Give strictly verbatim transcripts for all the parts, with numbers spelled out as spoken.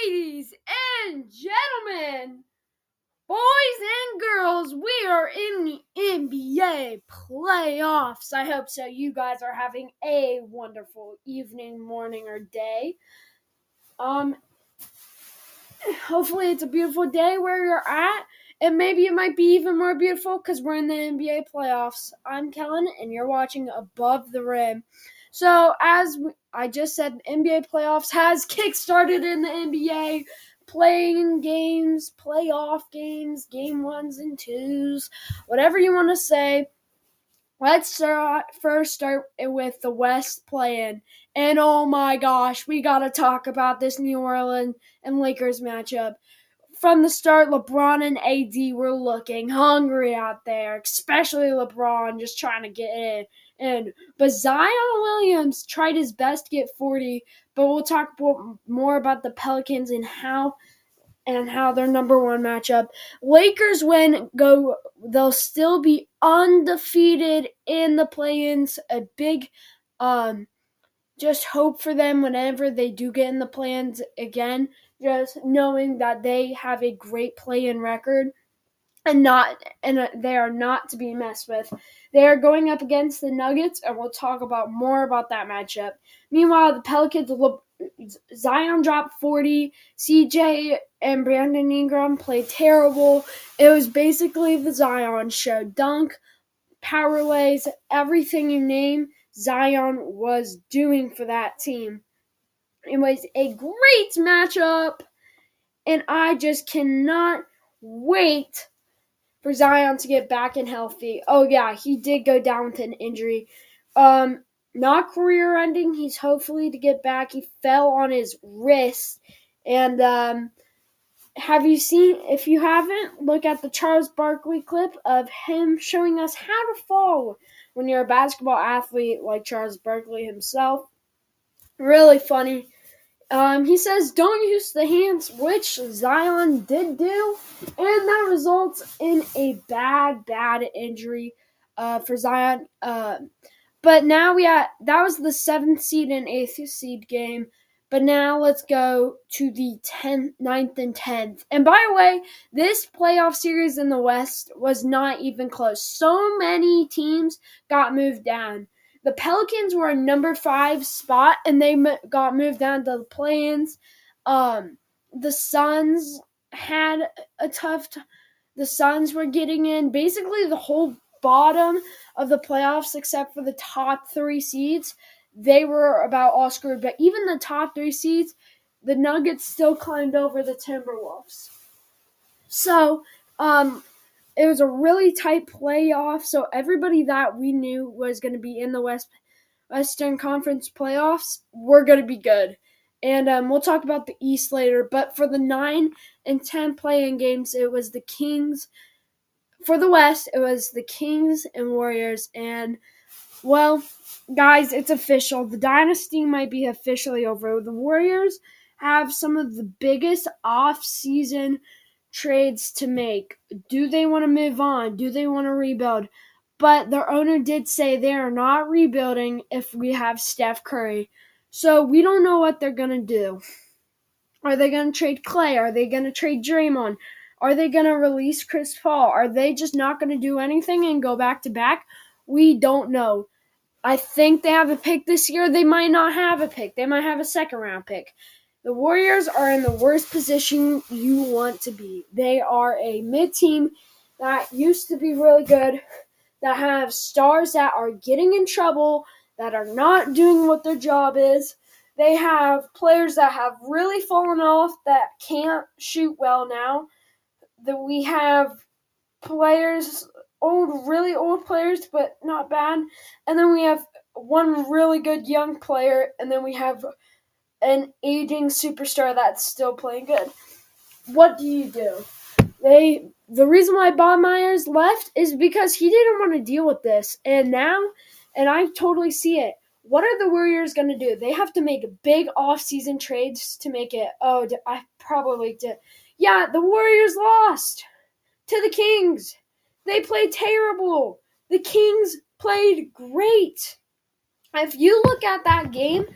Ladies and gentlemen, boys and girls, we are in the N B A playoffs. I hope so. You guys are having a wonderful evening, morning, or day. Um, hopefully it's a beautiful day where you're at, and maybe it might be even more beautiful because we're in the N B A playoffs. I'm Kellen, and you're watching Above the Rim. So, as I just said, the N B A playoffs has kick-started in the N B A. Playing games, playoff games, game ones and twos, whatever you want to say. Let's start, first start with the West play-in. And oh my gosh, we got to talk about this New Orleans and Lakers matchup. From the start, LeBron and A D were looking hungry out there, especially LeBron just trying to get in. And but Zion Williams tried his best to get forty, but we'll talk more about the Pelicans and how and how their number one matchup. Lakers win, go. They'll still be undefeated in the play-ins. A big, um, just hope for them whenever they do get in the play-ins again. Just knowing that they have a great play-in record. And not, and they are not to be messed with. They are going up against the Nuggets, and we'll talk about more about that matchup. Meanwhile, the Pelicans, Zion dropped forty. C J and Brandon Ingram played terrible. It was basically the Zion show. Dunk, power lays, everything you name, Zion was doing for that team. It was a great matchup, and I just cannot wait for Zion to get back and healthy. Oh, yeah, he did go down with an injury. Um, not career-ending. He's hopefully to get back. He fell on his wrist. And um, have you seen, if you haven't, look at the Charles Barkley clip of him showing us how to fall when you're a basketball athlete like Charles Barkley himself. Really funny. Um, he says don't use the hands, which Zion did do, and that results in a bad, bad injury uh, for Zion. Uh, but now we had, that was the seventh seed and eighth seed game, but now let's go to the tenth, ninth, and tenth. And by the way, this playoff series in the West was not even close. So many teams got moved down. The Pelicans were a number five spot, and they got moved down to the play-ins. Um, the Suns had a tough t- – the Suns were getting in basically the whole bottom of the playoffs except for the top three seeds. They were about all screwed. But even the top three seeds, the Nuggets still climbed over the Timberwolves. So um, – it was a really tight playoff, so everybody that we knew was going to be in the West Western Conference playoffs were going to be good. And um, we'll talk about the East later. But for the nine and ten play-in games, it was the Kings. For the West, it was the Kings and Warriors. And, well, guys, it's official. The dynasty might be officially over. The Warriors have some of the biggest off-season trades to make. Do they want to move on? Do they want to rebuild? But their owner did say they are not rebuilding if we have Steph Curry. So we don't know what they're going to do. Are they going to trade Clay? Are they going to trade Draymond? Are they going to release Chris Paul? Are they just not going to do anything and go back to back? We don't know. I think they have a pick this year. They might not have a pick. They might have a second round pick. The Warriors are in the worst position you want to be. They are a mid-team that used to be really good, that have stars that are getting in trouble, that are not doing what their job is. They have players that have really fallen off that can't shoot well now. That we have players, old, really old players, but not bad. And then we have one really good young player, and then we have an aging superstar that's still playing good. What do you do? They the reason why Bob Myers left is because he didn't want to deal with this. And now, and I totally see it, what are the Warriors going to do? They have to make big off-season trades to make it, oh, I probably did. Yeah, the Warriors lost to the Kings. They played terrible. The Kings played great. If you look at that game,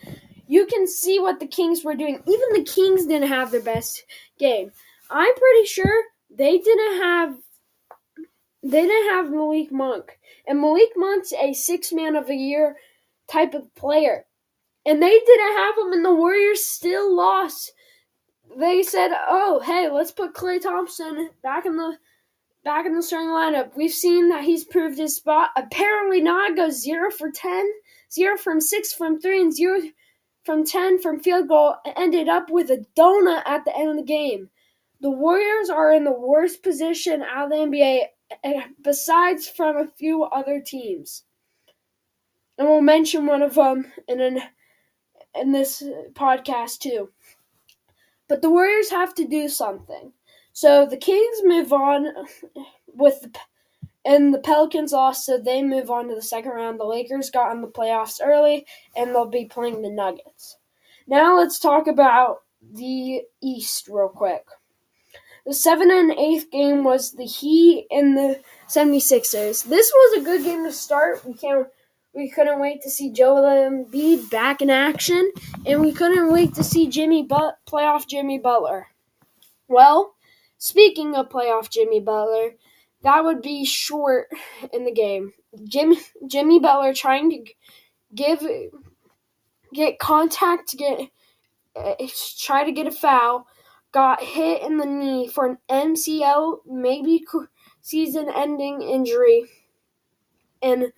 you can see what the Kings were doing. Even the Kings didn't have their best game. I'm pretty sure they didn't have they didn't have Malik Monk. And Malik Monk's a six man of a year type of player. And they didn't have him, and the Warriors still lost. They said, "Oh, hey, let's put Klay Thompson back in the back in the starting lineup. We've seen that he's proved his spot." Apparently not. Goes zero for ten, zero from six from three, and zero from ten from field goal. Ended up with a donut at the end of the game. The Warriors are in the worst position out of the N B A, besides from a few other teams. And we'll mention one of them in an, in this podcast too. But the Warriors have to do something. So the Kings move on with the, and the Pelicans lost, so they move on to the second round. The Lakers got in the playoffs early, and they'll be playing the Nuggets. Now let's talk about the East real quick. The seventh and eighth game was the Heat and the seventy-sixers. This was a good game to start. We can't We couldn't wait to see Joel Embiid back in action, and we couldn't wait to see Jimmy but- playoff Jimmy Butler. Well, speaking of playoff Jimmy Butler, that would be short in the game. Jimmy Jimmy Butler trying to give get contact to get uh, try to get a foul, got hit in the knee for an M C L, maybe season-ending injury, and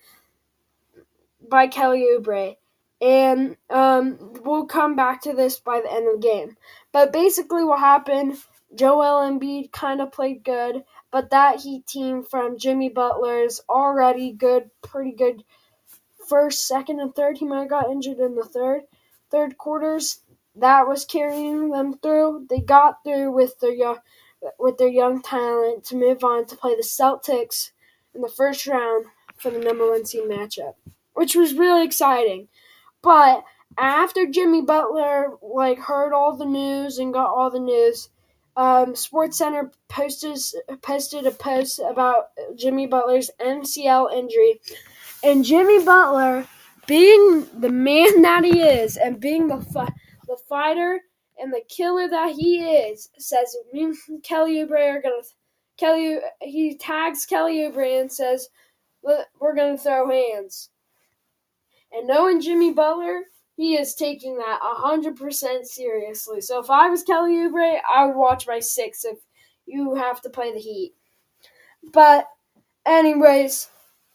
by Kelly Oubre. And um, we'll come back to this by the end of the game. But basically what happened, Joel Embiid kind of played good, but that Heat team from Jimmy Butler's already good, pretty good first, second, and third. He might have got injured in the third, third quarters. That was carrying them through. They got through with their young, with their young talent to move on to play the Celtics in the first round for the number one seed matchup, which was really exciting. But after Jimmy Butler like heard all the news and got all the news, um, SportsCenter posted posted a post about Jimmy Butler's M C L injury, and Jimmy Butler, being the man that he is and being the fi- the fighter and the killer that he is, says me and Kelly Oubre are gonna Kelly. He tags Kelly Oubre and says, "We're gonna throw hands." And knowing Jimmy Butler, he is taking that one hundred percent seriously. So if I was Kelly Oubre, I would watch my six if you have to play the Heat. But anyways,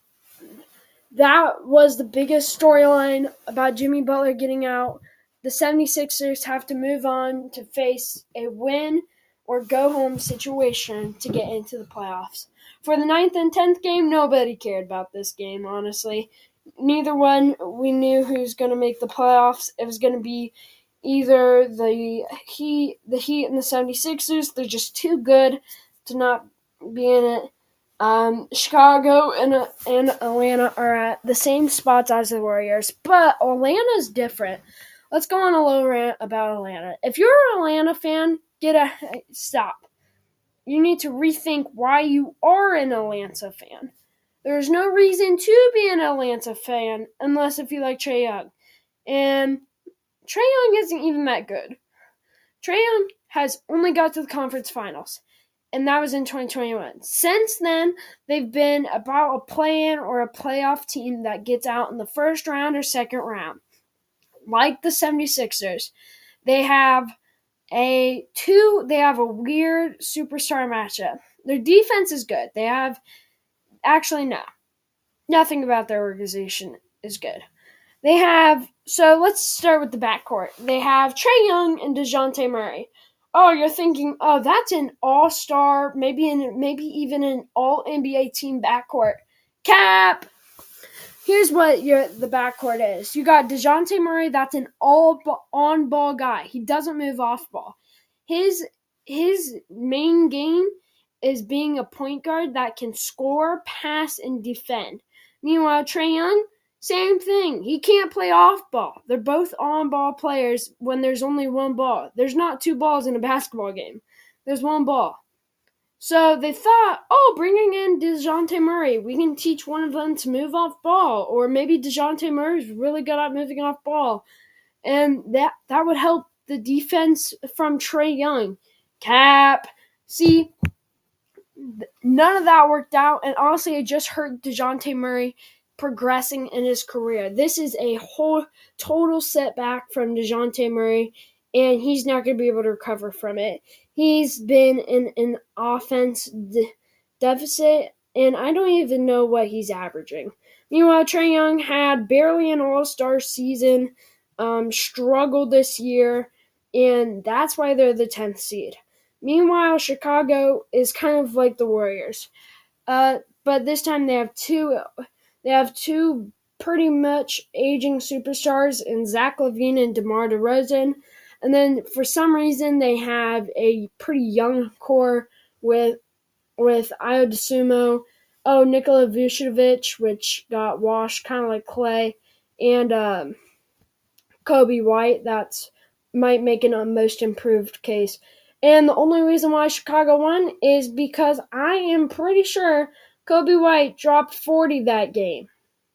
that was the biggest storyline about Jimmy Butler getting out. The seventy-sixers have to move on to face a win or go home situation to get into the playoffs. For the ninth and tenth game, nobody cared about this game, honestly. Neither one, we knew who's going to make the playoffs. It was going to be either the Heat, the Heat and the seventy-sixers. They're just too good to not be in it. Um, Chicago and, uh, and Atlanta are at the same spots as the Warriors, but Atlanta's different. Let's go on a little rant about Atlanta. If you're an Atlanta fan, get a stop. You need to rethink why you are an Atlanta fan. There's no reason to be an Atlanta fan unless if you like Trae Young. And Trae Young isn't even that good. Trae Young has only got to the conference finals, and that was in twenty twenty-one. Since then, they've been about a play-in or a playoff team that gets out in the first round or second round. Like the seventy-sixers, they have a two. They have a weird superstar matchup. Their defense is good. They have Actually, no. Nothing about their organization is good. They have, so let's start with the backcourt. They have Trae Young and DeJounte Murray. Oh, you're thinking, oh, that's an all-star, maybe an, maybe even an all-N B A team backcourt. Cap! Here's what your the backcourt is. You got DeJounte Murray, that's an all-on-ball guy. He doesn't move off-ball. His, his main game is being a point guard that can score, pass, and defend. Meanwhile, Trae Young, same thing. He can't play off ball. They're both on-ball players when there's only one ball. There's not two balls in a basketball game. There's one ball. So they thought, oh, bringing in DeJounte Murray, we can teach one of them to move off ball. Or maybe DeJounte Murray's really good at moving off ball. and that that would help the defense from Trae Young. Cap. See, none of that worked out, and honestly, it just hurt DeJounte Murray progressing in his career. This is a whole total setback from DeJounte Murray, and he's not going to be able to recover from it. He's been in an offense de- deficit, and I don't even know what he's averaging. Meanwhile, Trae Young had barely an all-star season, um, struggled this year, and that's why they're the tenth seed. Meanwhile, Chicago is kind of like the Warriors, uh, but this time they have two. They have two pretty much aging superstars in Zach LaVine and DeMar DeRozan, and then for some reason they have a pretty young core with with Ayo Dosunmu, oh Nikola Vucevic, which got washed kind of like Clay, and um, Kobe White. That's might make it a most improved case. And the only reason why Chicago won is because I am pretty sure Kobe White dropped forty that game.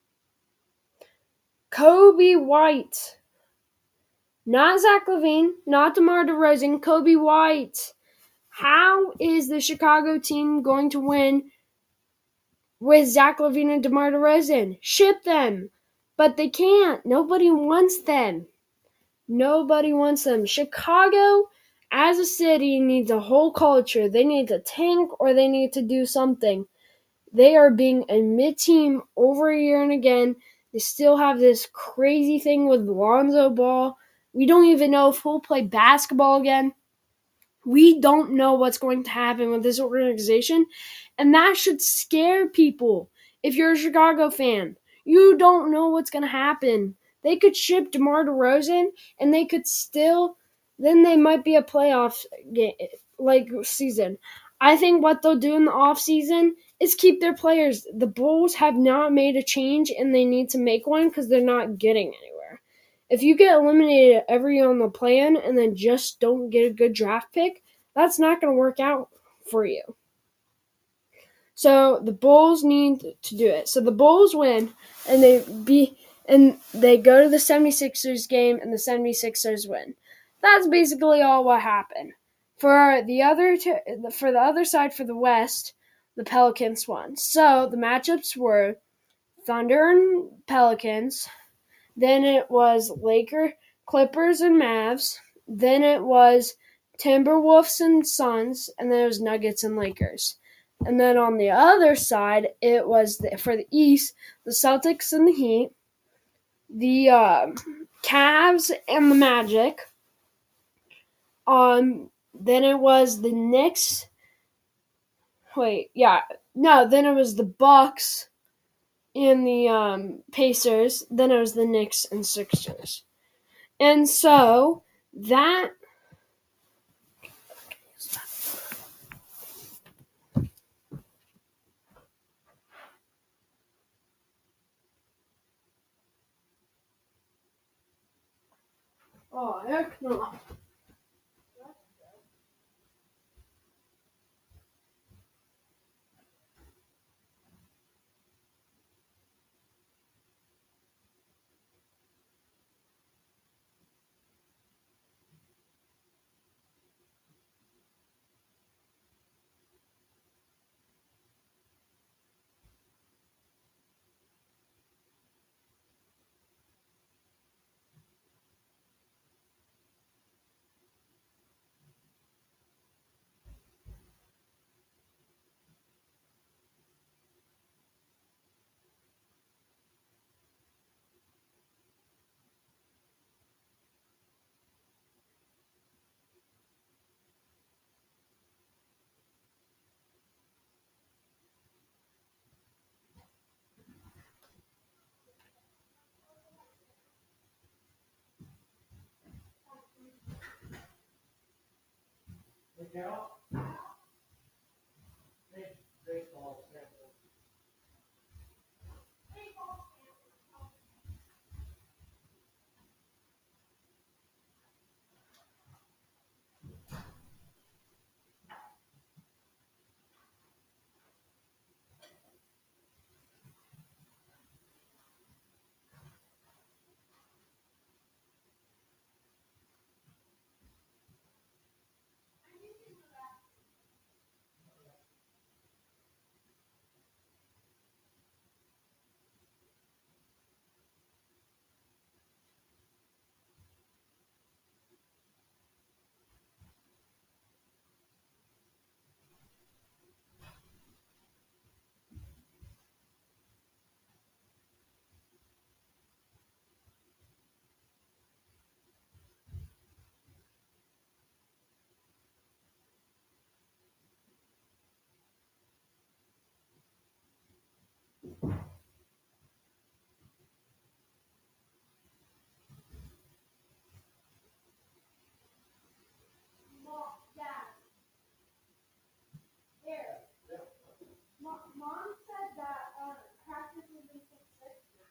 Kobe White. Not Zach LaVine, not DeMar DeRozan, Kobe White. How is the Chicago team going to win with Zach LaVine and DeMar DeRozan? Ship them. But they can't. Nobody wants them. Nobody wants them. Chicago, as a city, needs a whole culture. They need to tank or they need to do something. They are being a mid-team over a year and again. They still have this crazy thing with Lonzo Ball. We don't even know if he'll play basketball again. We don't know what's going to happen with this organization, and that should scare people. If you're a Chicago fan, you don't know what's going to happen. They could ship DeMar DeRozan, and they could still, then they might be a playoff game, like season. I think what they'll do in the offseason is keep their players. The Bulls have not made a change, and they need to make one because they're not getting anywhere. If you get eliminated every year on the plan and then just don't get a good draft pick, that's not going to work out for you. So the Bulls need to do it. So the Bulls win, and they be and they go to the seventy-sixers game, and the seventy-sixers win. That's basically all what happened. For the other t- for the other side, for the West, the Pelicans won. So the matchups were Thunder and Pelicans. Then it was Laker, Clippers, and Mavs. Then it was Timberwolves and Suns, and then it was Nuggets and Lakers. And then on the other side, it was the, for the East, the Celtics and the Heat, the uh, Cavs and the Magic. Um, then it was the Knicks. Wait, yeah, no. Then it was the Bucks and the um, Pacers. Then it was the Knicks and Sixers. And so that oh heck no. Mom said that uh, practice is until six now.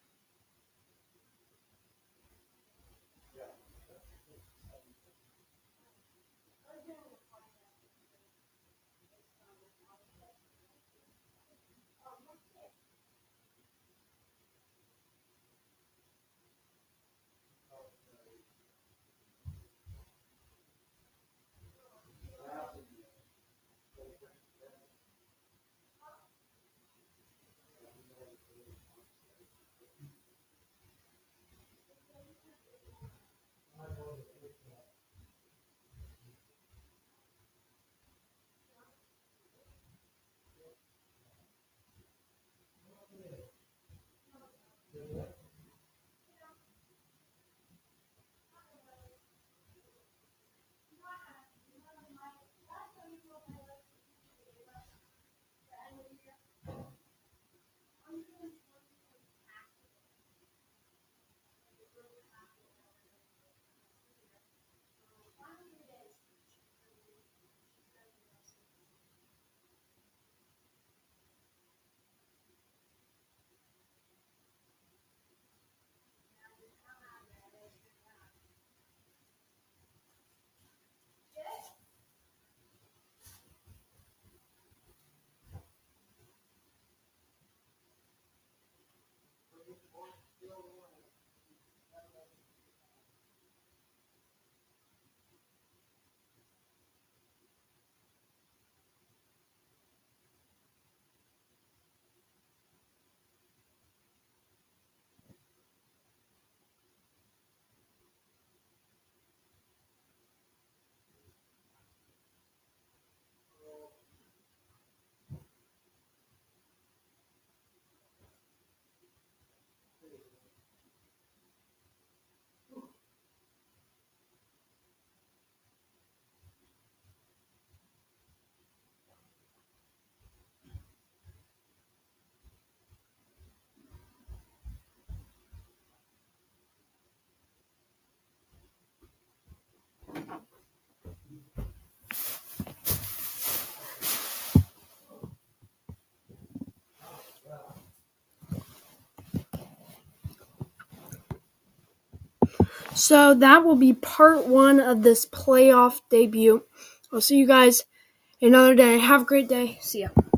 So that will be part one of this playoff debut. I'll see you guys another day. Have a great day. See ya.